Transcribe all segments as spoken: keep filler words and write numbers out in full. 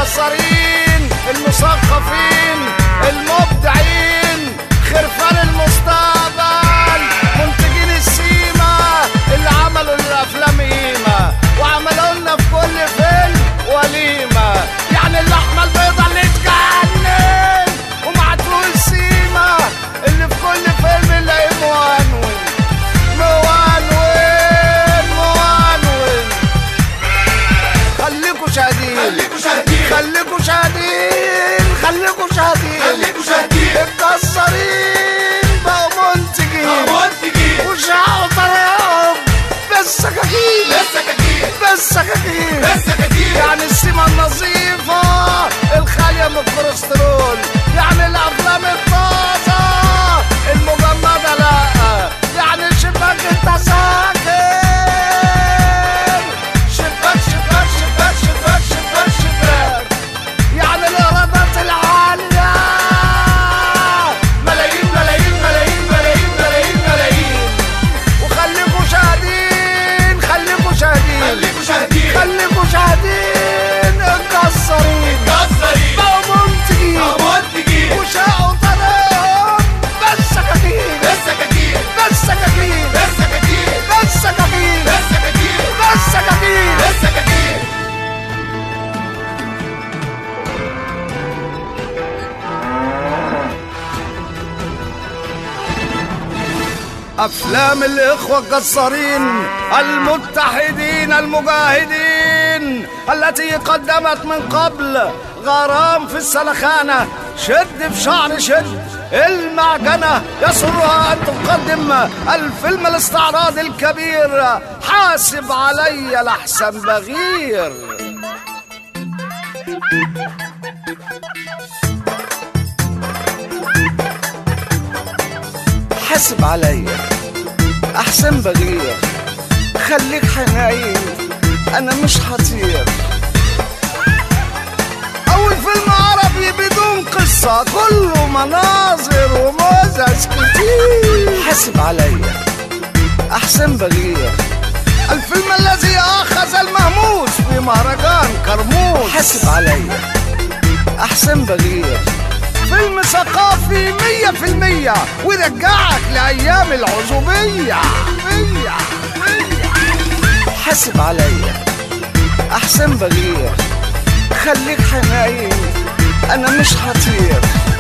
الجزارين المثقفين المبدعين خرفان المستقبل منتجين السيما اللي عملوا للافلام قيمه وعملوا لنا في كل فيلم وليمه، يعني اللحمه البيضاء اللي تجنن ومعتوه السيما اللي في كل فيلم نلاقيه موانون موانون موانون. خليكوا شاهدين خليكوا شاهدين خليكوا شاهدين خليكوا شاهدين خليكوا شاهدين. الجزارين بقوا منتجين بقوا منتجين وشعوا طريقهم بالسكاكين بالسكاكين بالسكاكين بالسكاكين. يعني السيما النظيفة الخالية من الكوليسترول، يعني الأفلام الطازة المجمدة لأ، يعني شباك التذاكر شباك شباك شباك شباك شباك شباك. يعني الإيرادات العالية ملايين ملايين ملايين ملايين ملايين ملايين. وخليكوا شاهدين خليكوا شاهدين خليكوا شاهدين خليكوا شاهدين. الجزارين الجزارين بقوا منتجين بقوا منتجين وشاقوا طريقهم بالسكاكين بالسكاكين بالسكاكين بالسكاكين بالسكاكين بالسكاكين بالسكاكين بالسكاكين. أفلام الإخوة الجزارين المتحدين المجاهدين التي قدمت من قبل غرام في السلخانة، شد في شعر شد المعجنة، يسرها أن تقدم الفيلم الاستعراضي الكبير حاسب علي لحسن بغير. حاسب عليا احسن بغير، خليك حنين انا مش هطير. اول فيلم عربي بدون قصة كله مناظر ومزج كتير. حاسب عليا احسن بغير، الفيلم الذي اخذ المهموس في مهرجان كرموز. حاسب عليا احسن بغير، فيلم ثقافي مية في المية ويرجعك لأيام العزوبية. حاسب عليا أحسن بغير، خليك حنين أنا مش هطير.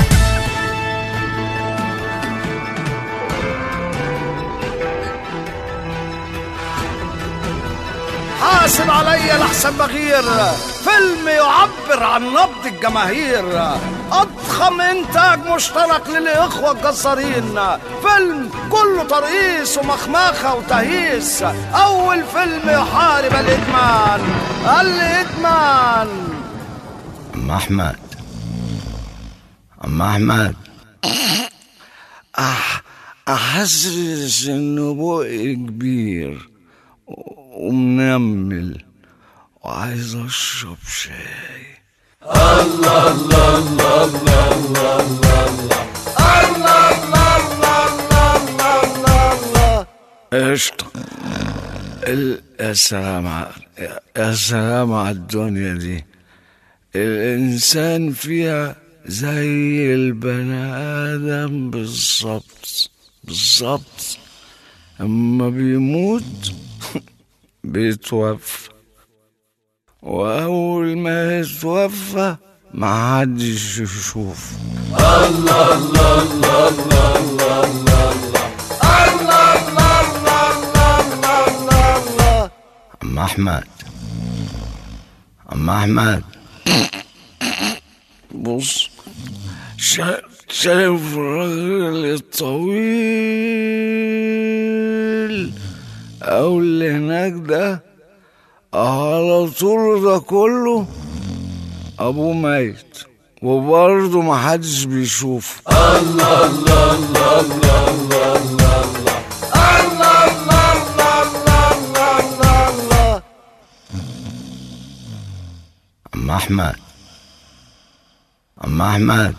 حاسب عليا لحسن بغير، فيلم يعبر عن نبض الجماهير، أضخم إنتاج مشترك للإخوة الجزارين، فيلم كله ترقيص ومخمخة وتهييس، أول فيلم يحارب الإدمان الإدمان. أم أحمد أم أحمد أح أحسس إنه بقي كبير ومنمل وعايز اشرب شاي. الله الله الله الله الله الله الله الله الله الله الله. قشطة. يا سلام على يا سلام على الدنيا دي، الانسان فيها زي البني ادم بالظبط بالظبط، اما بيموت بيتوفى، وأول ما يتوفى ما حدش يشوف. الله الله الله الله الله الله الله الله الله الله الله الله. أم أحمد أم أحمد بص، شايف الراجل الطويل أو اللي هناك ده على طول ده كله أبوه ميت وبرضه محدش بيشوف. الله الله الله الله الله الله الله الله الله الله الله. أم أحمد أم أحمد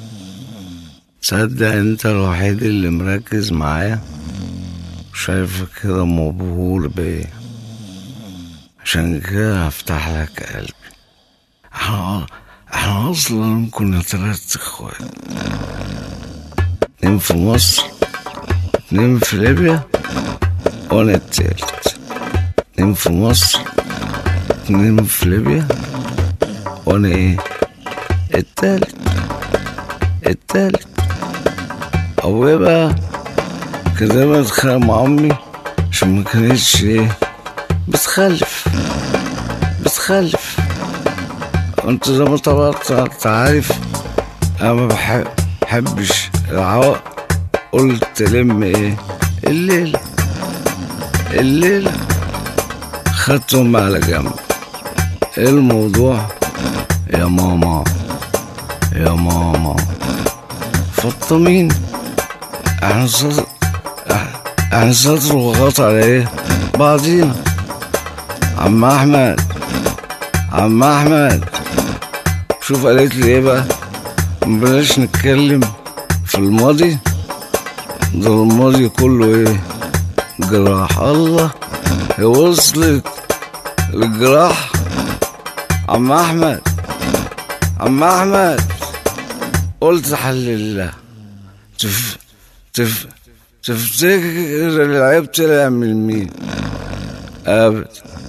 تصدق أنت الوحيد اللي مركز معايا، شايفك كده مبهور بيه، عشان كده هفتح لك قلبي. احنا احنا اصلا كنا ثلاث اخوات، اتنين في مصر، اتنين في ليبيا، وانا التالت. اتنين في مصر، اتنين في ليبيا، وانا ايه التالت التالت. ابويا بقى كان دايما اتخانق مع امي عشان ما كانتش ايه بتخلف بتخلف انت زي ما طبعا انت عارف انا ما بحب بحبش العوق. قلت لم ايه الليلة الليلة خدتهم على جنب. ايه الموضوع يا ماما يا ماما فطمين؟ احنا صدر احنا صدر وغط على ايه بعضينا. عم احمد عم احمد شوف قالت لي ايه بقى، مبلاش نتكلم في الماضي، ده الماضي كله ايه جراح. الله هي وصلت للجراح. عم احمد عم احمد قلت حل الله. تف تف تفتكر العيب طلع من مين؟ ابدا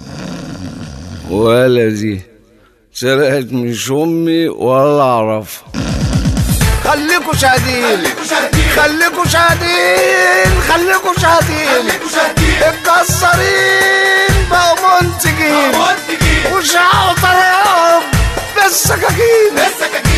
ولا دي سرقت مش امي ولا اعرفها. خليكوا شاهدين خليكوا شاهدين خليكوا شاهدين الجزارين بقوا منتجين وشعوا طريقهم بالسكاكين